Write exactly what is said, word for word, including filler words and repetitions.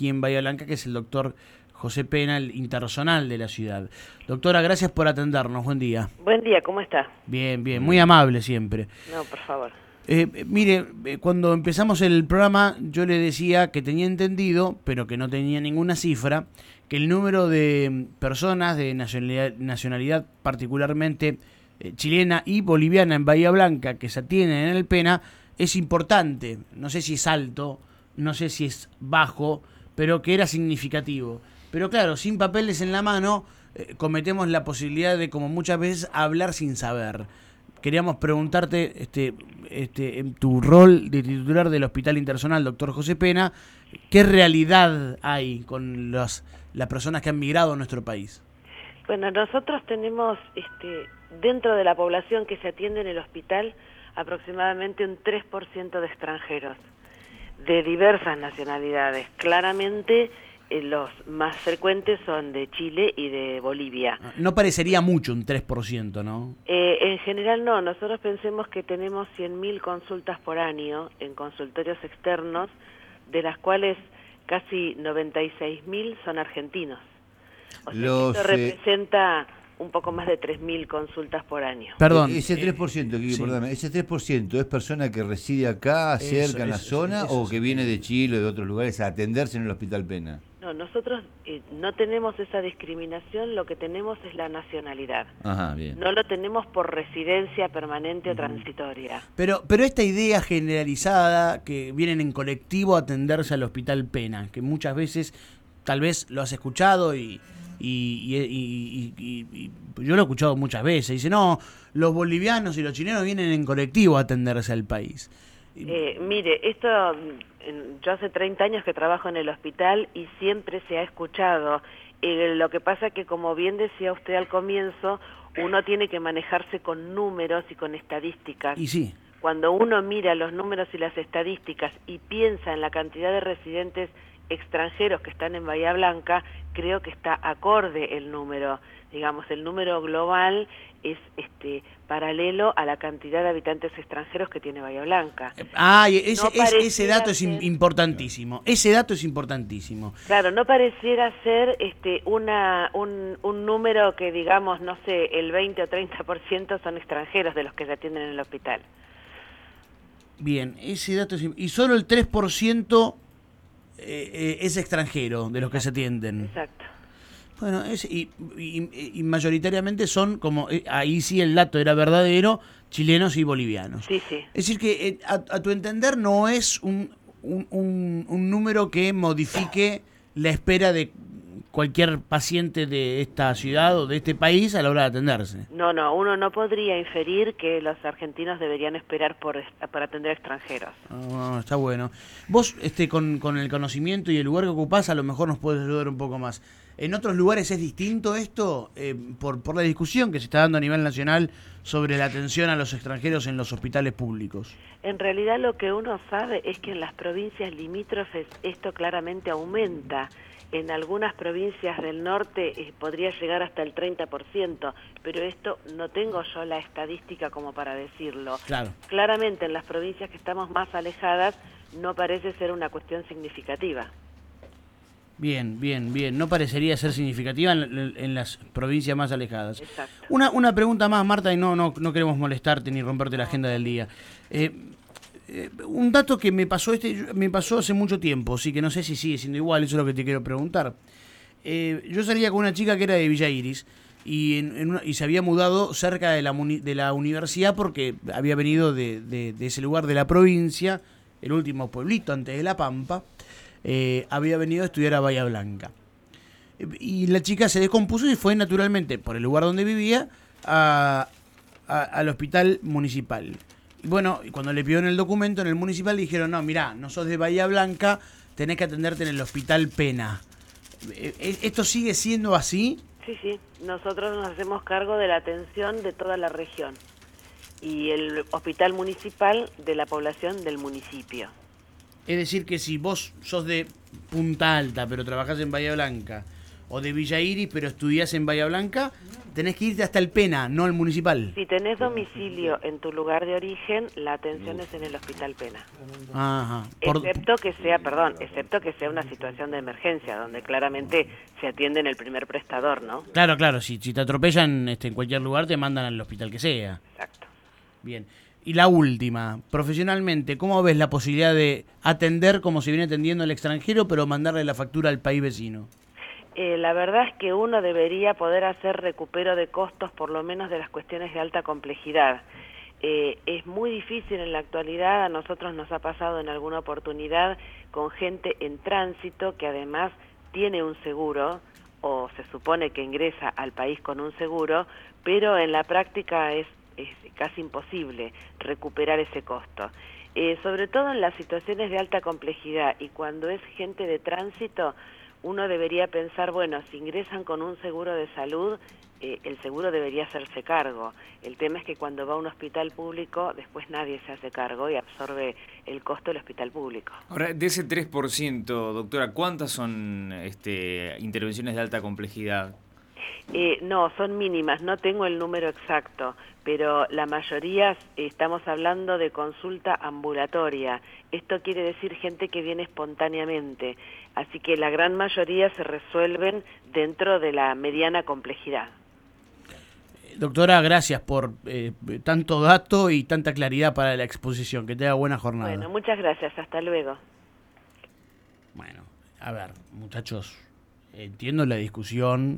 aquí en Bahía Blanca, que es el doctor José Pena, el interzonal de la ciudad. Doctora, gracias por atendernos. Buen día. Buen día, ¿cómo está? Bien, bien. Muy amable siempre. No, por favor. Eh, mire, eh, cuando empezamos el programa yo le decía que tenía entendido, pero que no tenía ninguna cifra, que el número de personas de nacionalidad, nacionalidad particularmente eh, chilena y boliviana en Bahía Blanca que se atienden en el Pena es importante. No sé si es alto, no sé si es bajo, pero que era significativo. Pero claro, sin papeles en la mano eh, cometemos la posibilidad de, como muchas veces, hablar sin saber. Queríamos preguntarte, este, este, en tu rol de titular del Hospital Interzonal, doctor José Pena, ¿qué realidad hay con los, las personas que han migrado a nuestro país? Bueno, nosotros tenemos este, dentro de la población que se atiende en el hospital aproximadamente un tres por ciento de extranjeros, de diversas nacionalidades. Claramente eh, los más frecuentes son de Chile y de Bolivia. No parecería mucho un tres por ciento, ¿no? Eh, en general no, nosotros pensemos que tenemos cien mil consultas por año en consultorios externos, de las cuales casi noventa y seis mil son argentinos. O sea, Los, esto eh... representa un poco más de tres mil consultas por año. Perdón. Ese tres por ciento, Kiki, sí. perdóname, ¿ese tres por ciento es persona que reside acá, Eso, cerca, en la eso, zona, eso, o eso, que sí. viene de Chile o de otros lugares a atenderse en el Hospital Pena? No, nosotros eh, no tenemos esa discriminación, lo que tenemos es la nacionalidad. Ajá, bien. No lo tenemos por residencia permanente o transitoria. Pero, pero esta idea generalizada que vienen en colectivo a atenderse al Hospital Pena, que muchas veces tal vez lo has escuchado y... Y, y, y, y, y yo lo he escuchado muchas veces. Dice, no, los bolivianos y los chilenos vienen en colectivo a atenderse al país. Eh, mire, esto, en, yo hace treinta años que trabajo en el hospital y siempre se ha escuchado. Eh, lo que pasa que, como bien decía usted al comienzo, uno tiene que manejarse con números y con estadísticas. Y sí. Cuando uno mira los números y las estadísticas y piensa en la cantidad de residentes extranjeros que están en Bahía Blanca, creo que está acorde el número. Digamos, el número global es este paralelo a la cantidad de habitantes extranjeros que tiene Bahía Blanca. Ah, ese, no ese, ese dato ser, es importantísimo. Ese dato es importantísimo. Claro, no pareciera ser este una un, un número que, digamos, no sé, el veinte o treinta por ciento son extranjeros de los que se atienden en el hospital. Bien, ese dato es... Y solo el tres por ciento eh, eh, es extranjero de los Exacto. que se atienden. Exacto. Bueno, es, y, y, y mayoritariamente son, como ahí sí el dato era verdadero, chilenos y bolivianos. Sí, sí. Es decir que eh, a, a tu entender no es un, un, un, un número que modifique la espera de cualquier paciente de esta ciudad o de este país a la hora de atenderse. No, no, uno no podría inferir que los argentinos deberían esperar por, por atender a extranjeros. Oh, está bueno. Vos, este, con, con el conocimiento y el lugar que ocupás, a lo mejor nos puedes ayudar un poco más. ¿En otros lugares es distinto esto? Eh, por, por la discusión que se está dando a nivel nacional sobre la atención a los extranjeros en los hospitales públicos. En realidad lo que uno sabe es que en las provincias limítrofes esto claramente aumenta. En algunas provincias del norte eh, podría llegar hasta el treinta por ciento, pero esto no tengo yo la estadística como para decirlo. Claro. Claramente en las provincias que estamos más alejadas no parece ser una cuestión significativa. Bien, bien, bien. No parecería ser significativa en, en, en las provincias más alejadas. Exacto. Una, una pregunta más, Marta, y no, no, no queremos molestarte ni romperte la agenda del día. Eh, eh, un dato que me pasó este, me pasó hace mucho tiempo, sí que no sé si sigue siendo igual, eso es lo que te quiero preguntar. Eh, yo salía con una chica que era de Villa Iris y, en, en una, y se había mudado cerca de la, de la universidad porque había venido de, de, de ese lugar de la provincia, el último pueblito antes de La Pampa. Eh, había venido a estudiar a Bahía Blanca. Y la chica se descompuso y fue naturalmente, por el lugar donde vivía, a, a, al hospital municipal. Y bueno, cuando le pidieron el documento en el municipal, le dijeron, no, mirá, no sos de Bahía Blanca, tenés que atenderte en el Hospital Pena. ¿Esto sigue siendo así? Sí, sí. Nosotros nos hacemos cargo de la atención de toda la región. Y el hospital municipal de la población del municipio. Es decir, que si vos sos de Punta Alta, pero trabajás en Bahía Blanca, o de Villa Iris, pero estudiás en Bahía Blanca, tenés que irte hasta el Pena, no al municipal. Si tenés domicilio en tu lugar de origen, la atención es en el Hospital Pena. Ajá. Por... Excepto que sea, perdón, excepto que sea una situación de emergencia, donde claramente se atiende en el primer prestador, ¿no? Claro, claro, si, si te atropellan este, en cualquier lugar, te mandan al hospital que sea. Exacto. Bien. Y la última, profesionalmente, ¿cómo ves la posibilidad de atender como se viene atendiendo el extranjero, pero mandarle la factura al país vecino? Eh, la verdad es que uno debería poder hacer recupero de costos, por lo menos de las cuestiones de alta complejidad. Eh, es muy difícil en la actualidad, a nosotros nos ha pasado en alguna oportunidad con gente en tránsito que además tiene un seguro, o se supone que ingresa al país con un seguro, pero en la práctica es es casi imposible recuperar ese costo. Eh, sobre todo en las situaciones de alta complejidad y cuando es gente de tránsito, uno debería pensar, bueno, si ingresan con un seguro de salud, eh, el seguro debería hacerse cargo. El tema es que cuando va a un hospital público, después nadie se hace cargo y absorbe el costo del hospital público. Ahora, de ese tres por ciento, doctora, ¿cuántas son este, intervenciones de alta complejidad? Eh, no, son mínimas, no tengo el número exacto, pero la mayoría eh, estamos hablando de consulta ambulatoria. Esto quiere decir gente que viene espontáneamente, así que la gran mayoría se resuelven dentro de la mediana complejidad. Doctora, gracias por eh, tanto dato y tanta claridad para la exposición. Que tenga buena jornada. Bueno, muchas gracias, hasta luego. Bueno, a ver, muchachos, entiendo la discusión